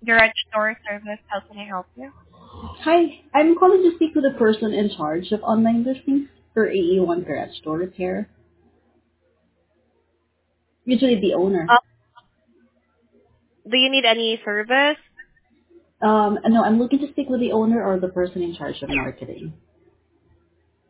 Garage Store Service. How can I help you? Hi, I'm calling to speak with the person in charge of online listings for AE1 Garage Store Repair. Usually the owner. Uh, do you need any service? No, I'm looking to speak with the owner or the person in charge of marketing.